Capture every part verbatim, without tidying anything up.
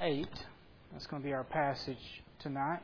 eight. That's going to be our passage tonight.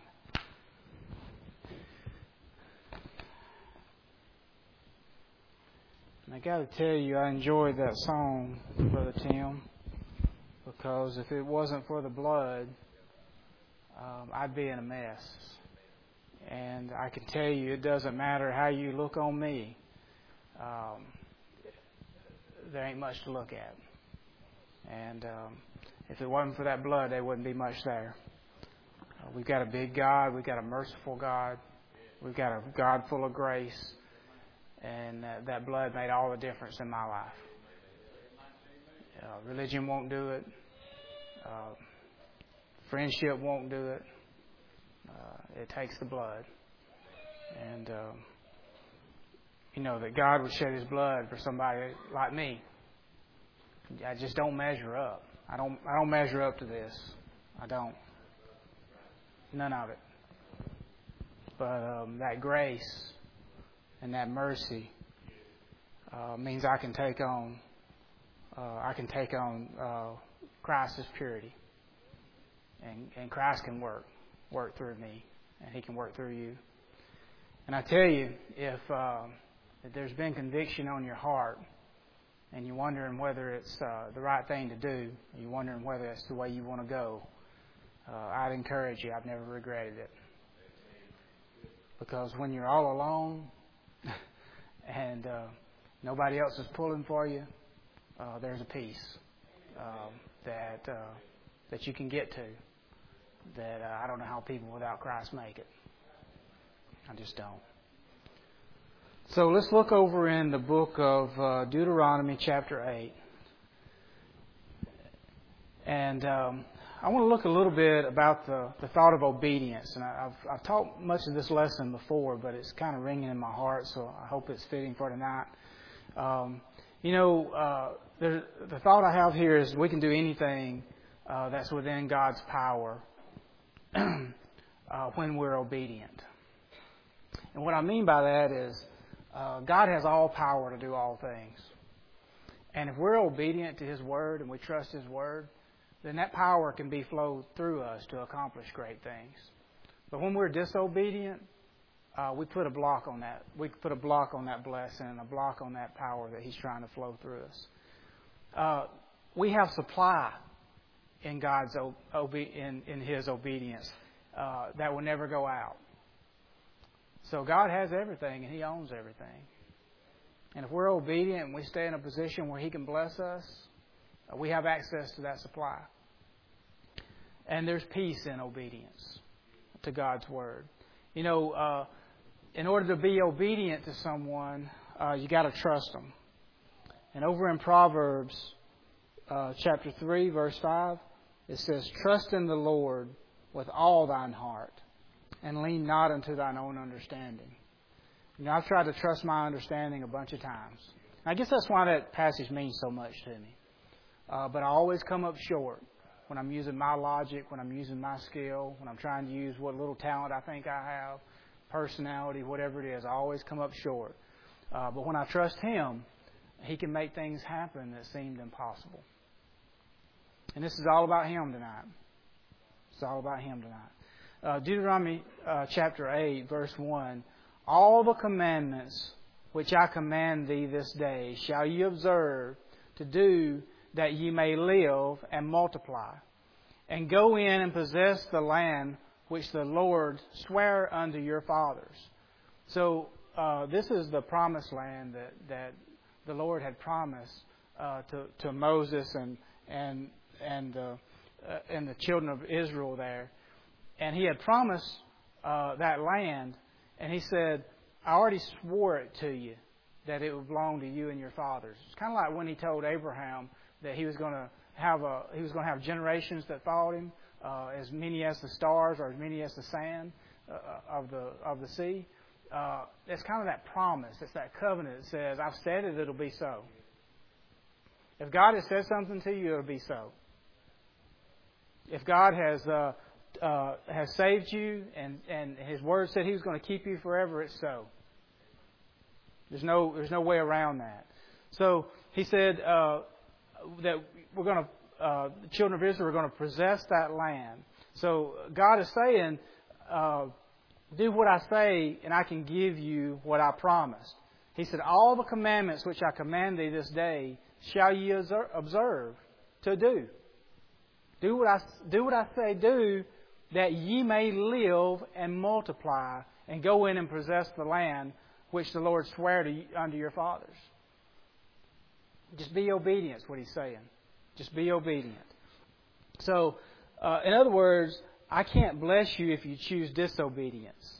And I got to tell you, I enjoyed that song, Brother Tim, because if it wasn't for the blood, um, I'd be in a mess. And I can tell you, it doesn't matter how you look on me. Um, there ain't much to look at. And um, if it wasn't for that blood, there wouldn't be much there. Uh, we've got a big God. We've got a merciful God. We've got a God full of grace. And uh, that blood made all the difference in my life. Uh, religion won't do it. Uh, friendship won't do it. Uh, it takes the blood. And, um, you know, that God would shed His blood for somebody like me. I just don't measure up. I don't I don't measure up to this. I don't. None of it. But um, that grace and that mercy uh, means I can take on uh, I can take on uh, Christ's purity, and and Christ can work work through me, and He can work through you. And I tell you, if uh, if there's been conviction on your heart, and you're wondering whether it's uh, the right thing to do, or you're wondering whether it's the way you want to go, uh, I'd encourage you. I've never regretted it, because when you're all alone and uh, nobody else is pulling for you, uh, there's a peace uh, that uh, that you can get to that uh, I don't know how people without Christ make it. I just don't. So let's look over in the book of uh, Deuteronomy chapter eight. And um, I want to look a little bit about the, the thought of obedience. And I, I've, I've taught much of this lesson before, but it's kind of ringing in my heart, so I hope it's fitting for tonight. Um, you know, uh, there, the thought I have here is we can do anything uh, that's within God's power uh, when we're obedient. And what I mean by that is uh, God has all power to do all things. And if we're obedient to His Word and we trust His Word, then that power can be flowed through us to accomplish great things. But when we're disobedient, uh, we put a block on that. We put a block on that blessing and a block on that power that He's trying to flow through us. Uh, we have supply in God's obe- in, in His obedience uh, that will never go out. So God has everything and He owns everything. And if we're obedient and we stay in a position where He can bless us, uh, we have access to that supply. And there's peace in obedience to God's Word. You know, uh, in order to be obedient to someone, uh, you got to trust them. And over in Proverbs uh, chapter three, verse five, it says, "Trust in the Lord with all thine heart, and lean not unto thine own understanding." You know, I've tried to trust my understanding a bunch of times. I guess that's why that passage means so much to me. Uh, but I always come up short when I'm using my logic, when I'm using my skill, when I'm trying to use what little talent I think I have, personality, whatever it is. I always come up short. Uh, but when I trust Him, He can make things happen that seemed impossible. And this is all about Him tonight. It's all about Him tonight. Uh, Deuteronomy uh, chapter eight, verse one. "All the commandments which I command thee this day shall ye observe to do, that ye may live and multiply, and go in and possess the land which the Lord sware unto your fathers." So uh, this is the promised land that, that the Lord had promised uh, to, to Moses and and and, uh, uh, and the children of Israel there. And He had promised uh, that land, and He said, "I already swore it to you that it would belong to you and your fathers." It's kind of like when He told Abraham that he was going to have a he was going to have generations that followed him, uh, as many as the stars or as many as the sand uh, of the of the sea. Uh, it's kind of that promise. It's that covenant that says, "I've said it; it'll be so." If God has said something to you, it'll be so. If God has uh, uh, has saved you and, and His Word said He was going to keep you forever, it's so. There's no there's no way around that. So He said uh, that we're going to uh, the children of Israel were going to possess that land. So God is saying, uh, do what I say, and I can give you what I promised. He said, all the commandments which I command thee this day shall ye observe to do. Do what I, do what I say do, that ye may live and multiply and go in and possess the land which the Lord sware to you, unto your fathers. Just be obedient, is what He's saying. Just be obedient. So, uh, in other words, I can't bless you if you choose disobedience.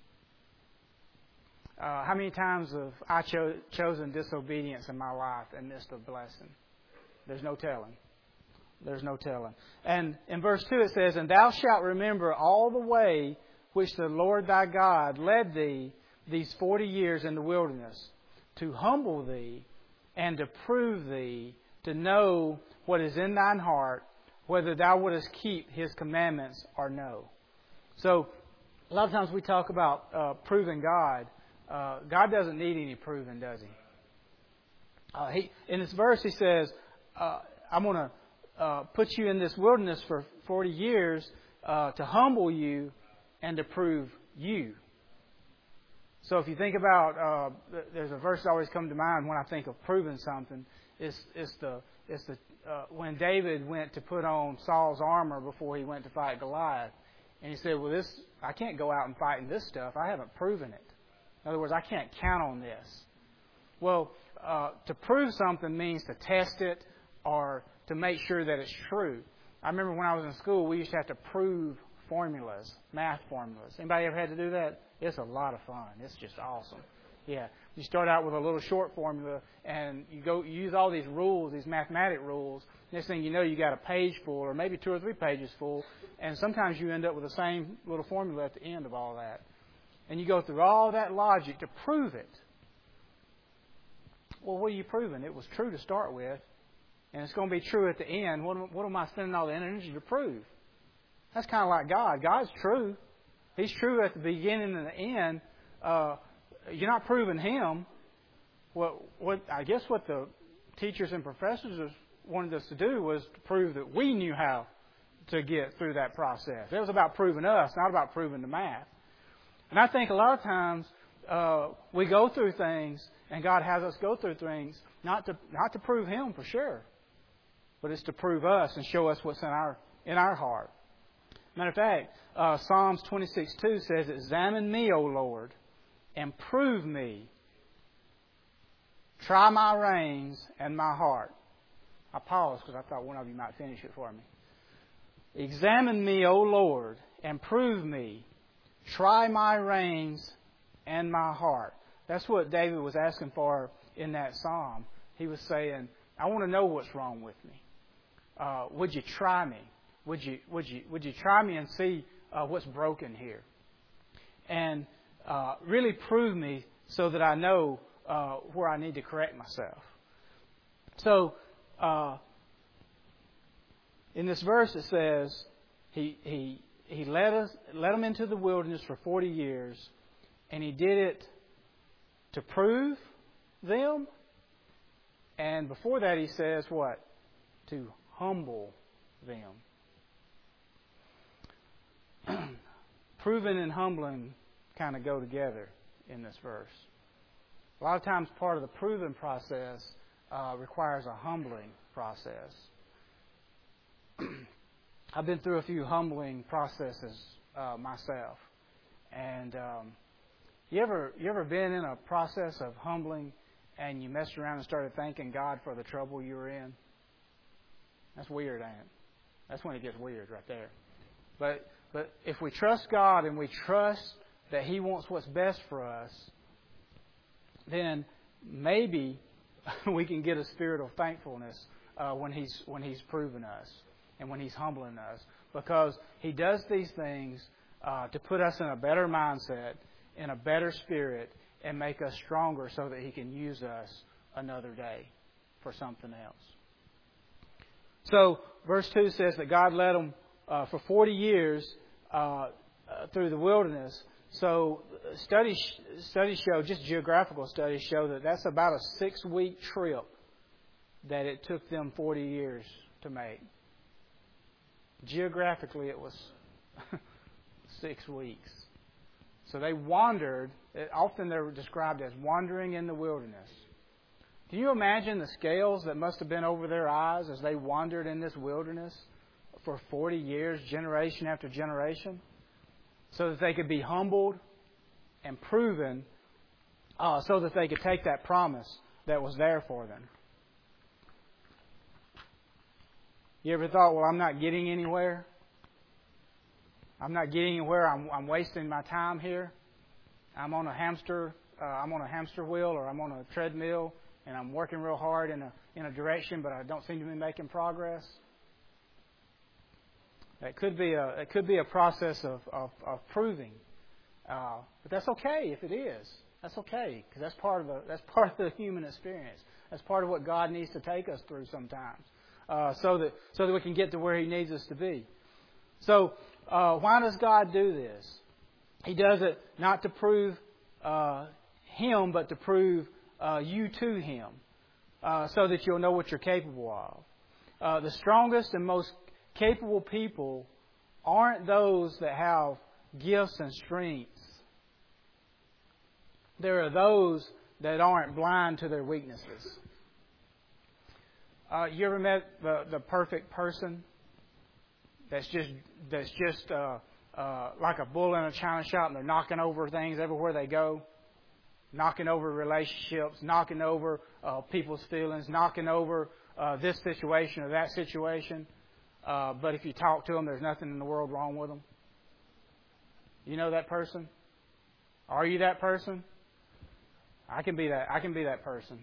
Uh, how many times have I cho- chosen disobedience in my life and missed a blessing? There's no telling. There's no telling. And in verse two it says, and thou shalt remember all the way which the Lord thy God led thee these forty years in the wilderness, to humble thee and to prove thee, to know what is in thine heart, whether thou wouldest keep His commandments or no. So, a lot of times we talk about uh, proving God. Uh, God doesn't need any proving, does He? Uh, he in this verse, He says, uh, I'm going to uh, put you in this wilderness for forty years uh, to humble you and to prove you. So if you think about, uh, there's a verse that always comes to mind when I think of proving something. It's, it's the it's the uh, when David went to put on Saul's armor before he went to fight Goliath, and he said, "Well, this I can't go out and fight in this stuff. I haven't proven it. In other words, I can't count on this." Well, uh, to prove something means to test it or to make sure that it's true. I remember when I was in school, we used to have to prove formulas, math formulas. Anybody ever had to do that? It's a lot of fun. It's just awesome. Yeah. You start out with a little short formula, and you go you use all these rules, these mathematic rules. Next thing you know, you got a page full, or maybe two or three pages full, and sometimes you end up with the same little formula at the end of all that. And you go through all that logic to prove it. Well, what are you proving? It was true to start with, and it's going to be true at the end. What am, what am I spending all the energy to prove? That's kind of like God. God's true. He's true at the beginning and the end. Uh, you're not proving Him. What, what I guess what the teachers and professors wanted us to do was to prove that we knew how to get through that process. It was about proving us, not about proving the math. And I think a lot of times uh, we go through things, and God has us go through things not to not to prove Him for sure, but it's to prove us and show us what's in our in our heart. Matter of fact, uh, Psalms twenty-six two says, "Examine me, O Lord, and prove me. Try my reins and my heart." I paused because I thought one of you might finish it for me. "Examine me, O Lord, and prove me. Try my reins and my heart." That's what David was asking for in that psalm. He was saying, I want to know what's wrong with me. Uh, would you try me? Would you would you would you try me and see uh, what's broken here, and uh, really prove me so that I know uh, where I need to correct myself. So, uh, in this verse it says he he he led us led them into the wilderness for forty years, and He did it to prove them. And before that, He says what? To humble them. Proving and humbling kind of go together in this verse. A lot of times part of the proving process uh, requires a humbling process. I've been through a few humbling processes uh, myself. And um, you ever you ever been in a process of humbling and you messed around and started thanking God for the trouble you were in? That's weird, ain't it? That's when it gets weird right there. But But if we trust God and we trust that He wants what's best for us, then maybe we can get a spirit of thankfulness uh, when He's when He's proving us and when He's humbling us, because He does these things uh, to put us in a better mindset, in a better spirit, and make us stronger so that He can use us another day for something else. So verse two says that God led them Uh, for forty years uh, uh, through the wilderness. So studies studies show, just geographical studies show that that's about a six-week trip that it took them forty years to make. Geographically, it was six weeks. So they wandered. Often they're described as wandering in the wilderness. Can you imagine the scales that must have been over their eyes as they wandered in this wilderness for forty years, generation after generation, so that they could be humbled and proven, uh, so that they could take that promise that was there for them? You ever thought, well, I'm not getting anywhere? I'm not getting anywhere. I'm, I'm wasting my time here. I'm on a hamster. Uh, I'm on a hamster wheel, or I'm on a treadmill, and I'm working real hard in a in a direction, but I don't seem to be making progress. It could be a it could be a process of of, of proving, uh, but that's okay if it is. That's okay, because that's part of the that's part of the human experience. That's part of what God needs to take us through sometimes, uh, so that so that we can get to where He needs us to be. So uh, why does God do this? He does it not to prove uh, Him, but to prove uh, you to Him, uh, so that you'll know what you're capable of. Uh, the strongest and most capable people aren't those that have gifts and strengths. There are those that aren't blind to their weaknesses. Uh, you ever met the, the perfect person that's just that's just uh, uh, like a bull in a china shop, and they're knocking over things everywhere they go, knocking over relationships, knocking over uh, people's feelings, knocking over uh, this situation or that situation. Uh, but if you talk to them, there's nothing in the world wrong with them. You know that person? Are you that person? I can be that. I can be that person.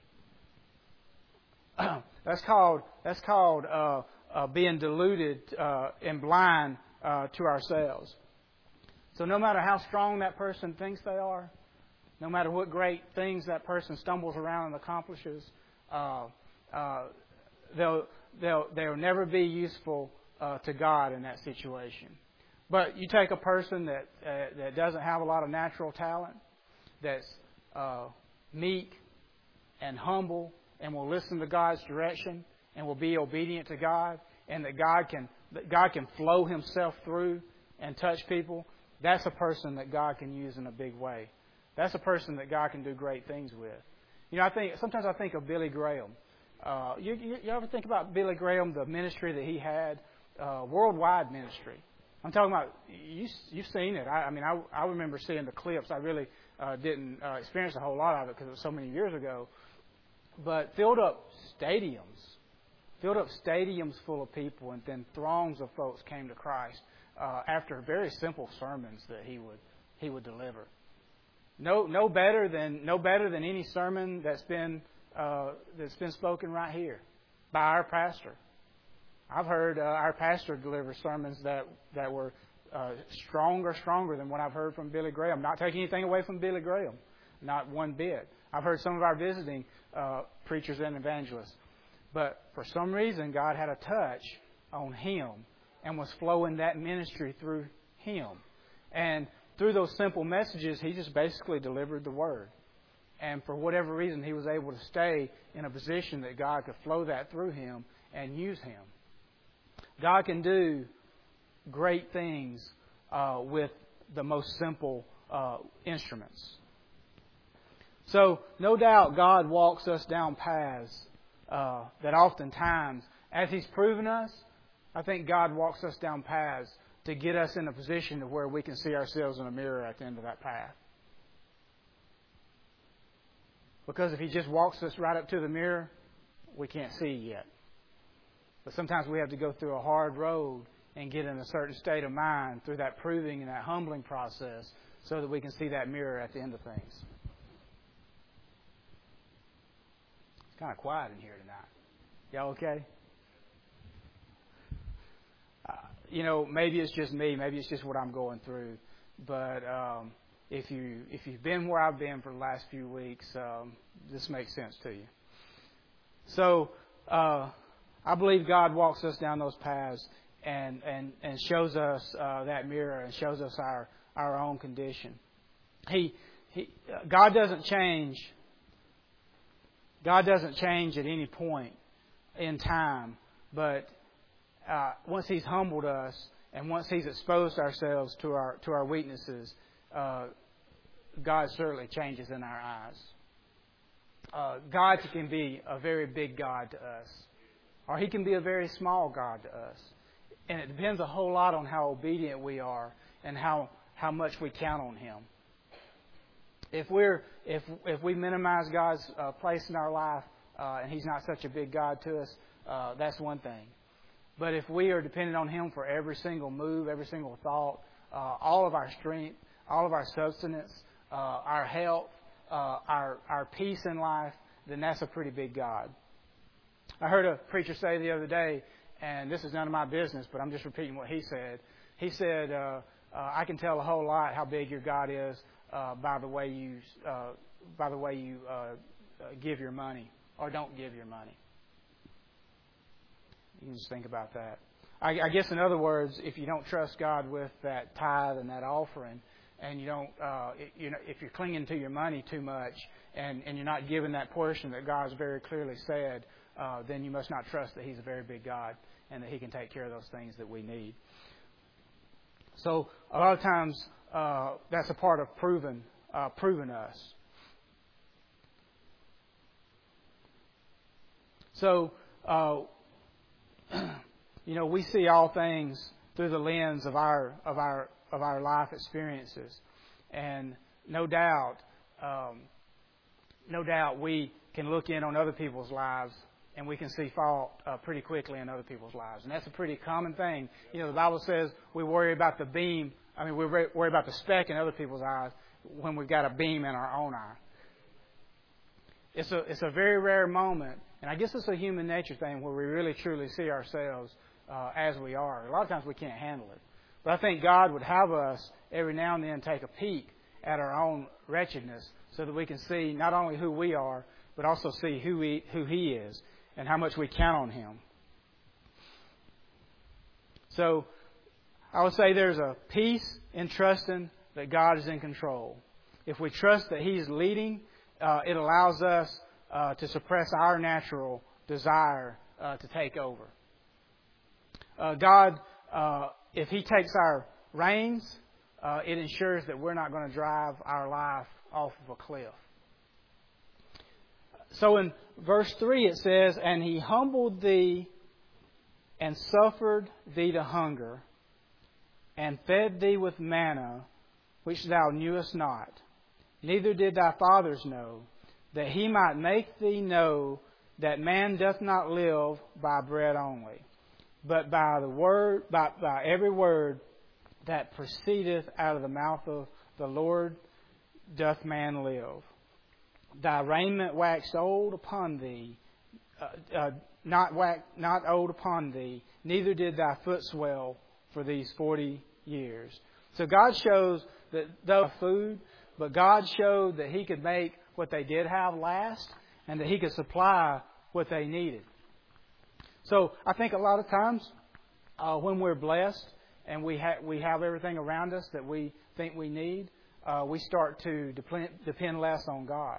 that's called that's called uh, uh, being deluded uh, and blind uh, to ourselves. So no matter how strong that person thinks they are, no matter what great things that person stumbles around and accomplishes, uh, uh, they'll they'll they'll never be useful uh, to God in that situation. But you take a person that uh, that doesn't have a lot of natural talent, that's uh, meek and humble, and will listen to God's direction, and will be obedient to God, and that God can that God can flow Himself through and touch people. That's a person that God can use in a big way. That's a person that God can do great things with. You know, I think sometimes I think of Billy Graham. Uh, you, you, you ever think about Billy Graham, the ministry that he had, uh, worldwide ministry? I'm talking about, you, you've seen it. I, I mean, I, I remember seeing the clips. I really uh, didn't uh, experience a whole lot of it because it was so many years ago. But filled up stadiums, filled up stadiums full of people, and then throngs of folks came to Christ uh, after very simple sermons that he would he would deliver. No, no better than no better than any sermon that's been uh, that's been spoken right here by our pastor. I've heard uh, our pastor deliver sermons that that were uh, stronger, stronger than what I've heard from Billy Graham. Not taking anything away from Billy Graham, not one bit. I've heard some of our visiting uh, preachers and evangelists, but for some reason God had a touch on him and was flowing that ministry through him, and through those simple messages, he just basically delivered the word. And for whatever reason, he was able to stay in a position that God could flow that through him and use him. God can do great things uh, with the most simple uh, instruments. So, no doubt, God walks us down paths uh, that oftentimes, as He's proven us, I think God walks us down paths to get us in a position to where we can see ourselves in a mirror at the end of that path. Because if He just walks us right up to the mirror, we can't see yet. But sometimes we have to go through a hard road and get in a certain state of mind through that proving and that humbling process so that we can see that mirror at the end of things. It's kind of quiet in here tonight. Y'all okay? Uh, you know, maybe it's just me. Maybe it's just what I'm going through. But um, if you if you've been where I've been for the last few weeks, um, this makes sense to you. So uh, I believe God walks us down those paths and and and shows us uh, that mirror and shows us our our own condition. He he God doesn't change. God doesn't change at any point in time, but uh, once He's humbled us, and once He's exposed ourselves to our to our weaknesses, uh, God certainly changes in our eyes. Uh, God can be a very big God to us, or He can be a very small God to us, and it depends a whole lot on how obedient we are and how how much we count on Him. If we're if if we minimize God's uh, place in our life, uh, and He's not such a big God to us, uh, that's one thing. But if we are dependent on Him for every single move, every single thought, uh, all of our strength, all of our sustenance, uh, our health, uh, our our peace in life, then that's a pretty big God. I heard a preacher say the other day, and this is none of my business, but I'm just repeating what he said. He said, uh, uh, "I can tell a whole lot how big your God is uh, by the way you uh, by the way you uh, uh, give your money or don't give your money." You can just think about that. I, I guess, in other words, if you don't trust God with that tithe and that offering, and you don't, uh, you know, if you're clinging to your money too much, and, and you're not giving that portion that God has very clearly said, uh, then you must not trust that He's a very big God and that He can take care of those things that we need. So a lot of times uh, that's a part of proving, uh, proving us. So. Uh, You know, we see all things through the lens of our of our of our life experiences, and no doubt, um, no doubt, we can look in on other people's lives, and we can see fault uh, pretty quickly in other people's lives, and that's a pretty common thing. You know, the Bible says we worry about the beam. I mean, we worry about the speck in other people's eyes when we've got a beam in our own eye. It's a it's a very rare moment, and I guess it's a human nature thing where we really truly see ourselves uh, as we are. A lot of times we can't handle it. But I think God would have us every now and then take a peek at our own wretchedness so that we can see not only who we are, but also see who we, who He is and how much we count on Him. So I would say there's a peace in trusting that God is in control. If we trust that He's leading, uh, it allows us uh, to suppress our natural desire uh, to take over. Uh, God, uh, if He takes our reins, uh, it ensures that we're not going to drive our life off of a cliff. So in verse three it says, "And He humbled thee and suffered thee to hunger, and fed thee with manna, which thou knewest not, neither did thy fathers know, that He might make thee know that man doth not live by bread only, but by the word, by, by every word that proceedeth out of the mouth of the Lord doth man live. Thy raiment waxed old upon thee, uh, uh, not wax, not old upon thee, neither did thy foot swell for these forty years." So God shows that though food, but God showed that He could make what they did have last, and that He could supply what they needed. So I think a lot of times uh, when we're blessed and we, ha- we have everything around us that we think we need, uh, we start to depend, depend less on God.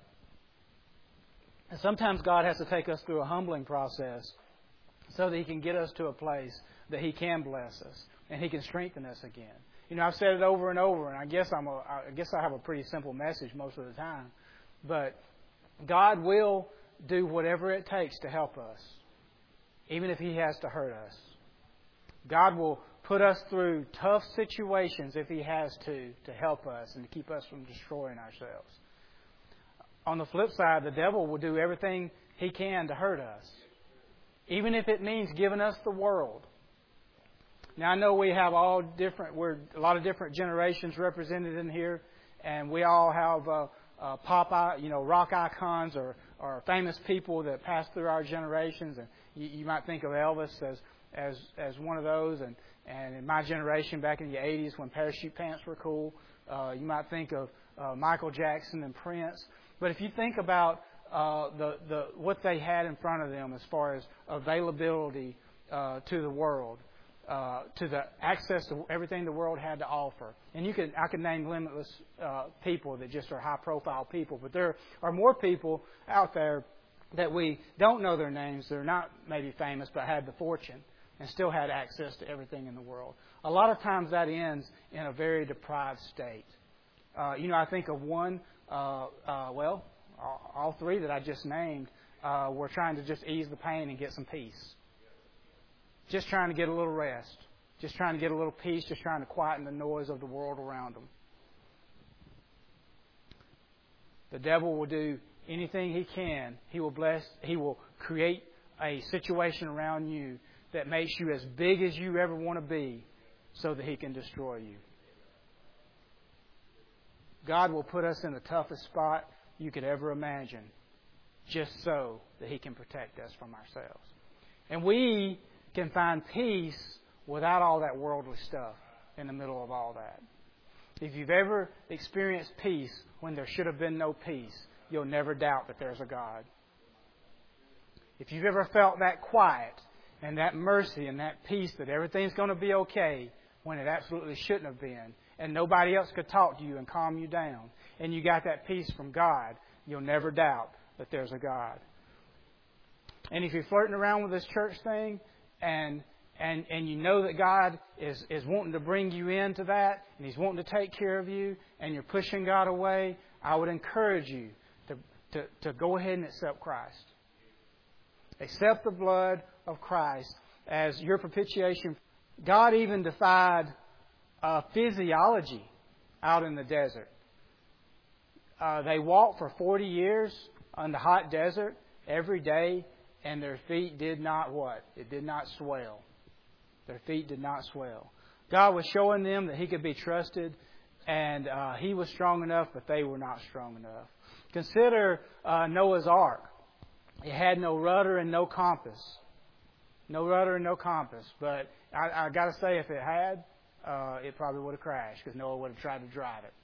And sometimes God has to take us through a humbling process so that He can get us to a place that He can bless us and He can strengthen us again. You know, I've said it over and over, and I guess I'm a, I guess I have a pretty simple message most of the time. But God will do whatever it takes to help us, even if He has to hurt us. God will put us through tough situations if He has to, to help us and to keep us from destroying ourselves. On the flip side, the devil will do everything he can to hurt us, even if it means giving us the world. Now, I know we have all different, we're a lot of different generations represented in here, and we all have uh, uh, pop, you know, rock icons or, or famous people that pass through our generations. And you, you might think of Elvis as as as one of those, and, and in my generation back in the eighties when parachute pants were cool, uh, you might think of uh, Michael Jackson and Prince. But if you think about uh, the the what they had in front of them as far as availability uh, to the world. Uh, to the access to everything the world had to offer. And you could, I could name limitless uh, people that just are high-profile people, but there are more people out there that we don't know their names. They're not maybe famous, but had the fortune. and still had access to everything in the world. A lot of times that ends in a very deprived state. Uh, you know, I think of one, uh, uh, well, all, all three that I just named uh, were trying to just ease the pain and get some peace. Just trying to get a little rest. Just trying to get a little peace. Just trying to quieten the noise of the world around them. The devil will do anything he can. He will bless. He will create a situation around you that makes you as big as you ever want to be so that he can destroy you. God will put us in the toughest spot you could ever imagine just so that he can protect us from ourselves. And we can find peace without all that worldly stuff in the middle of all that. If you've ever experienced peace when there should have been no peace, you'll never doubt that there's a God. If you've ever felt that quiet and that mercy and that peace that everything's going to be okay when it absolutely shouldn't have been, and nobody else could talk to you and calm you down, and you got that peace from God, you'll never doubt that there's a God. And if you're flirting around with this church thing and and and you know that God is, is wanting to bring you into that and He's wanting to take care of you and you're pushing God away, I would encourage you to, to, to go ahead and accept Christ. Accept the blood of Christ as your propitiation. God even defied uh, physiology out in the desert. Uh, they walked for forty years on the hot desert every day, and their feet did not what? It did not swell. Their feet did not swell. God was showing them that He could be trusted, and uh, He was strong enough, but they were not strong enough. Consider uh, Noah's Ark. It had no rudder and no compass. No rudder and no compass. But I, I got to say, if it had, uh, it probably would have crashed because Noah would have tried to drive it.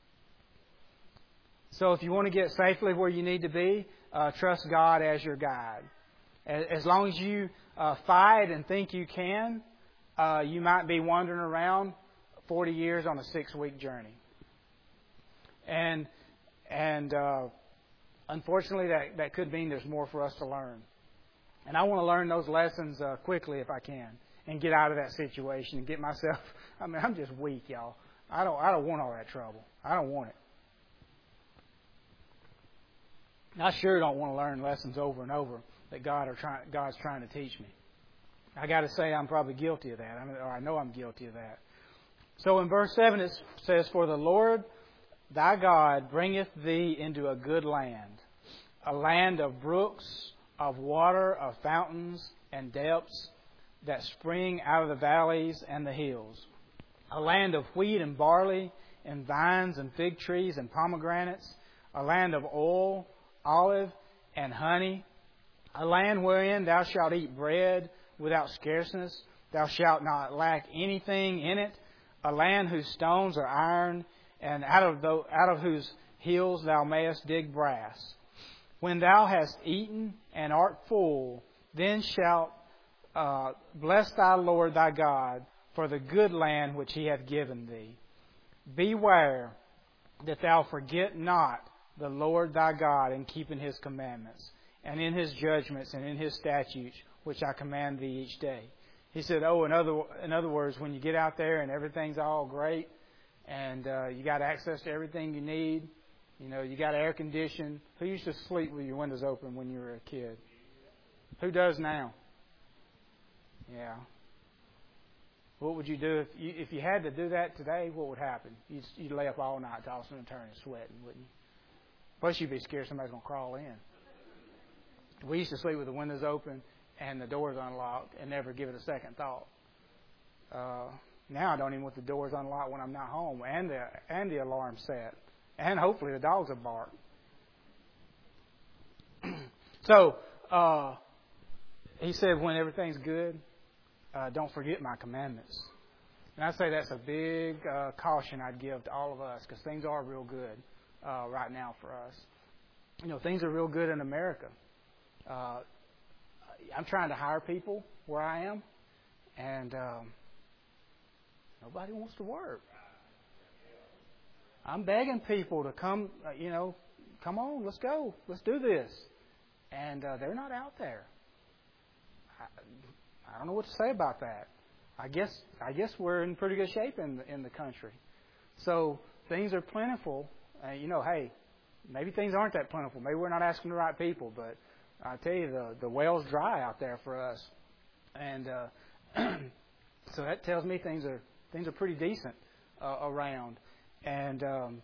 So if you want to get safely where you need to be, uh, trust God as your guide. As long as you uh, fight and think you can, uh, you might be wandering around forty years on a six-week journey. And and uh, unfortunately, that, that could mean there's more for us to learn. And I want to learn those lessons uh, quickly if I can and get out of that situation and get myself. I mean, I'm just weak, y'all. I don't I don't want all that trouble. I don't want it. I sure don't want to learn lessons over and over that God are trying, God's trying to teach me. I got to say I'm probably guilty of that, I mean, or I know I'm guilty of that. So in verse seven it says, "For the Lord thy God bringeth thee into a good land, a land of brooks, of water, of fountains and depths that spring out of the valleys and the hills, a land of wheat and barley and vines and fig trees and pomegranates, a land of oil, olive, and honey, a land wherein thou shalt eat bread without scarceness, thou shalt not lack anything in it, a land whose stones are iron, and out of, the, out of whose hills thou mayest dig brass. When thou hast eaten and art full, then shalt uh, bless thy Lord thy God for the good land which He hath given thee. Beware that thou forget not the Lord thy God in keeping His commandments, and in His judgments, and in His statutes, which I command thee each day." He said, oh, in other, in other words, when you get out there and everything's all great, and uh, you got access to everything you need, you know, you got air conditioning. Who used to sleep with your windows open when you were a kid? Who does now? Yeah. What would you do if you, if you had to do that today? What would happen? You'd, you'd lay up all night tossing and turning, sweating, wouldn't you? Plus, you'd be scared somebody's going to crawl in. We used to sleep with the windows open and the doors unlocked and never give it a second thought. Uh, now I don't even want the doors unlocked when I'm not home, and the and the alarm set, and hopefully the dogs will bark. so uh, he said, when everything's good, uh, don't forget my commandments. And I say that's a big uh, caution I'd give to all of us, because things are real good uh, right now for us. You know, things are real good in America. Uh, I'm trying to hire people where I am, and um, nobody wants to work. I'm begging people to come, uh, you know, come on, let's go, let's do this. And uh, they're not out there. I don't know what to say about that. I guess I guess we're in pretty good shape in the, in the country. So things are plentiful. Uh, you know, hey, maybe things aren't that plentiful. Maybe we're not asking the right people. But I tell you, the the well's dry out there for us, and uh, so that tells me things are things are pretty decent uh, around, and um,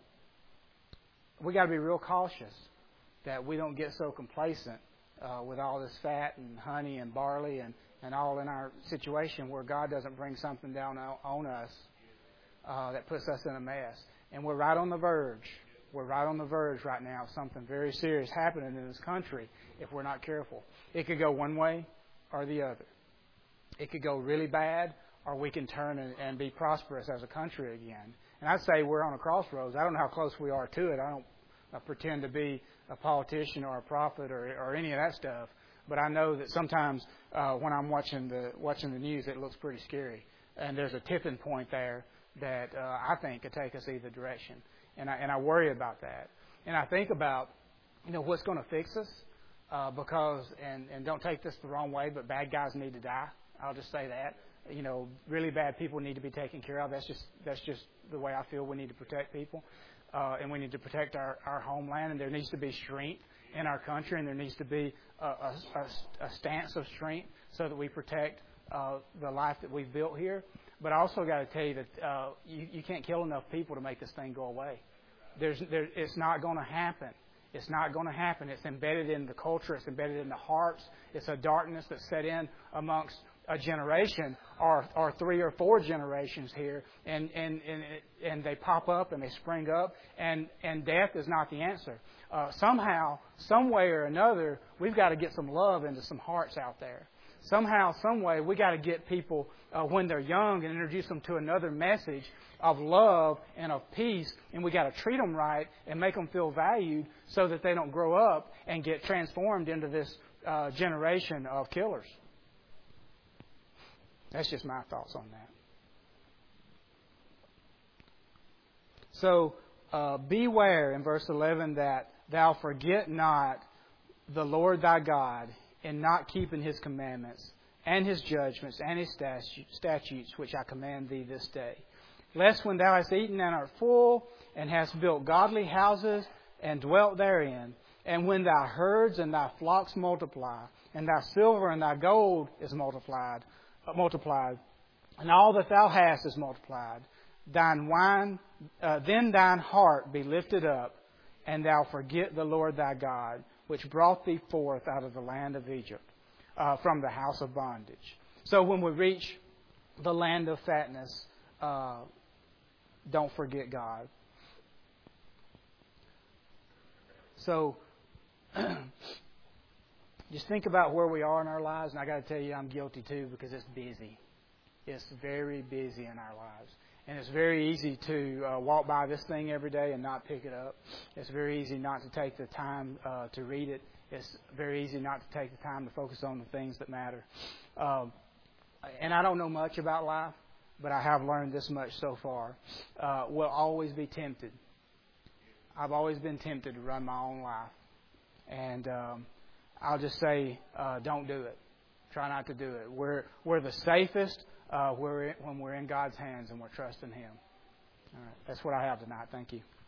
we got to be real cautious that we don't get so complacent uh, with all this fat and honey and barley and, and all in our situation where God doesn't bring something down on us uh, that puts us in a mess. And we're right on the verge. We're right on the verge right now of something very serious happening in this country if we're not careful. It could go one way or the other. It could go really bad, or we can turn and, and be prosperous as a country again. And I'd say we're on a crossroads. I don't know how close we are to it. I don't uh, pretend to be a politician or a prophet or, or any of that stuff. But I know that sometimes uh, when I'm watching the watching the news, it looks pretty scary. And there's a tipping point there that uh, I think could take us either direction. And I, and I worry about that. And I think about, you know, what's going to fix us uh, because, and, and don't take this the wrong way, but bad guys need to die. I'll just say that. You know, really bad people need to be taken care of. That's just that's just the way I feel. We need to protect people, uh, and we need to protect our, our homeland. And there needs to be strength in our country, and there needs to be a, a, a, a stance of strength so that we protect uh, the life that we've built here. But I also got to tell you that uh, you, you can't kill enough people to make this thing go away. There's, there, it's not going to happen. It's not going to happen. It's embedded in the culture. It's embedded in the hearts. It's a darkness that's set in amongst a generation or, or three or four generations here, and, and, and, and they pop up and they spring up, and, and death is not the answer. Uh, somehow, some way or another, we've got to get some love into some hearts out there. Somehow, some way, we got to get people uh, when they're young and introduce them to another message of love and of peace, and we got to treat them right and make them feel valued so that they don't grow up and get transformed into this uh, generation of killers. That's just my thoughts on that. So, uh, beware in verse eleven that thou forget not the Lord thy God in not keeping His commandments and His judgments and His statutes which I command thee this day. Lest when thou hast eaten and art full, and hast built godly houses and dwelt therein, and when thy herds and thy flocks multiply, and thy silver and thy gold is multiplied, uh, multiplied, and all that thou hast is multiplied, thine wine, uh, then thine heart be lifted up, and thou forget the Lord thy God, which brought thee forth out of the land of Egypt, uh, from the house of bondage. So when we reach the land of fatness, uh, don't forget God. So just think about where we are in our lives, and I got to tell you, I'm guilty too, because it's busy. It's very busy in our lives. And it's very easy to uh, walk by this thing every day and not pick it up. It's very easy not to take the time uh, to read it. It's very easy not to take the time to focus on the things that matter. Um, and I don't know much about life, but I have learned this much so far. Uh, we'll always be tempted. I've always been tempted to run my own life. And um, I'll just say, uh, don't do it. Try not to do it. We're, we're the safest Uh, we're in, when we're in God's hands and we're trusting Him. All right. That's what I have tonight. Thank you.